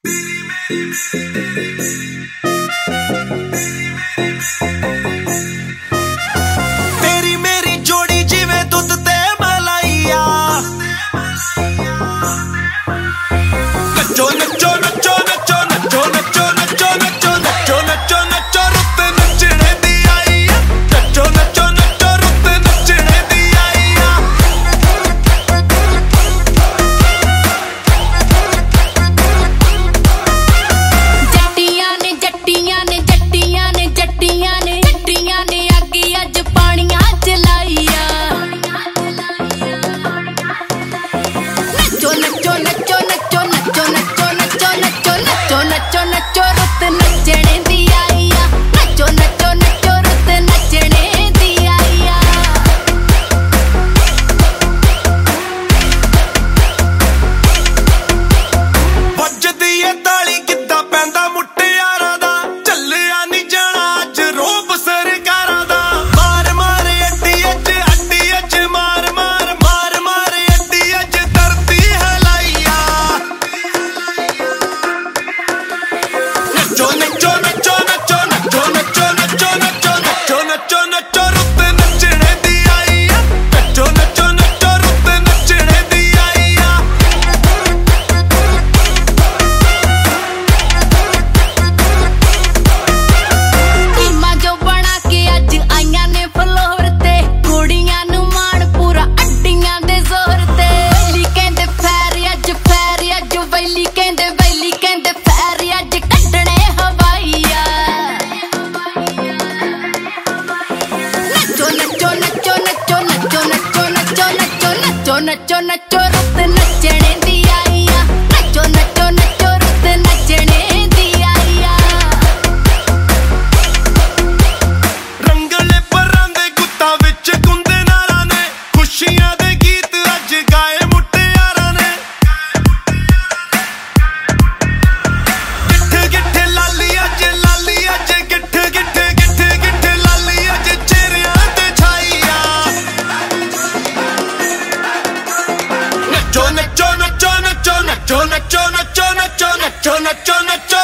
तेरी मेरी जोड़ी जिवें दुध ते मलाइया। नचो नचो नचो नचो नचो नचो नचो नचो नचो नचो नचो रुत नचने दी आई आ। नचो नचो नचो रुत नचने दी आई आ। जट्टियां ने जट्टियां ने जट्टियां ने जट्टियां ने जट्टियां ने अग्गी अज पानियां चलाइया। नचो नचो नचो नचो नचो नचो नचो नचो नचो नचो नचो रुत नचने दी आई आ। नचो नचो नचो रुत नचने दी आई आ। ਵੱਜਦੀ ਏ ਤਾਲੀ ਕਿੱਦਾਂ ਪੈਂਦਾ ਮੁਟਿਆਰਾਂ ਦਾ। ਚੱਲਿਆ ਨਹੀਂ ਜਾਣਾ ਅੱਜ ਰੋਬ ਸਰਕਾਰਾਂ ਦਾ। ਮਾਰ ਮਾਰ ਅੱਡੀ ਅੱਜ ਮਾਰ ਮਾਰ ਮਾਰ ਮਾਰ ਅੱਡੀ ਅੱਜ ਧਰਤੀ ਹਲਾਈਆ। ਨੱਚੋ ਨੱਚੋ ਨੱਚੋ ਨੱਚੋ ਨੱਚੋ ਨੱਚੋ ਨੱਚੋ ਨੱਚੋ ਨੱਚੋ ਨੱਚੋ ਨੱਚੋ ਰੁੱਤ ਨੱਚਣੇ ਦੀ ਆਈ ਆ। ਨੱਚੋ ਨੱਚੋ ਨੱਚੋ ਰੁੱਤ ਨੱਚਣੇ ਦੀ ਆਈ ਆ। टीमा जो बना के अज आईयां ने फ्लोर ते। कुड़ियां नू मान पूरा अड्डियां दे जोर ते। वैली कहंदे फैर अज वैली कहंदे फैर अज कड्डणे हवाईया। नचो नचो नचो नचो नचो नचो नचो नचो नचो नचो नचो रुत नचने दी आई आ। नचो नचो नचो रुत नचने दी आई आ। रंगले परां दे गुत्तां विच गुंदे नारां ने। खुशियां दे गीत अज गाए मुटियारां ने। गिट्ठ गिट्ठ लाली अज गिट्ठ गिट्ठ गिट्ठ गिट्ठ लाली अज चेहरियां ते छाई आ। नचो नचो नचो नचो नचो नचो नचो नचो नचो नचो नचो